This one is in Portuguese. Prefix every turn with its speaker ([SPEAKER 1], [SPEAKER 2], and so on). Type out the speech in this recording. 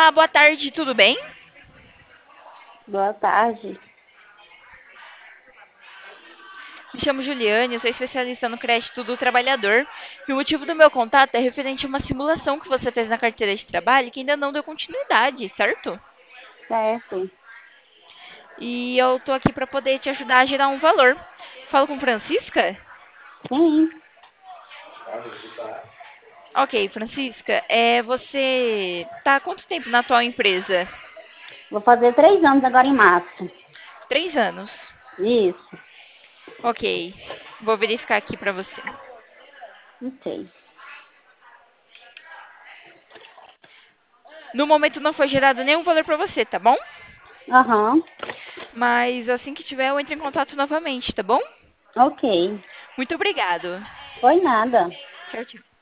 [SPEAKER 1] Olá, boa tarde, tudo bem?
[SPEAKER 2] Boa tarde.
[SPEAKER 1] Me chamo Juliane, eu sou especialista no crédito do trabalhador. E o motivo do meu contato é referente a uma simulação que você fez na carteira de trabalho que ainda não deu continuidade, certo?
[SPEAKER 2] Certo.
[SPEAKER 1] E eu tô aqui para poder te ajudar a gerar um valor. Falo com Francisca?
[SPEAKER 2] Sim,
[SPEAKER 1] Ok, Francisca, você tá há quanto tempo na atual empresa?
[SPEAKER 2] vou fazer 3 anos agora em março.
[SPEAKER 1] 3 anos.
[SPEAKER 2] Isso,
[SPEAKER 1] Ok, vou verificar aqui para você.
[SPEAKER 2] ok.
[SPEAKER 1] No momento não foi gerado nenhum valor para você, tá bom?
[SPEAKER 2] Aham,
[SPEAKER 1] Mas assim que tiver, eu entro em contato novamente, tá bom?
[SPEAKER 2] ok.
[SPEAKER 1] Muito obrigado.
[SPEAKER 2] Foi nada.
[SPEAKER 1] Tchau, tchau.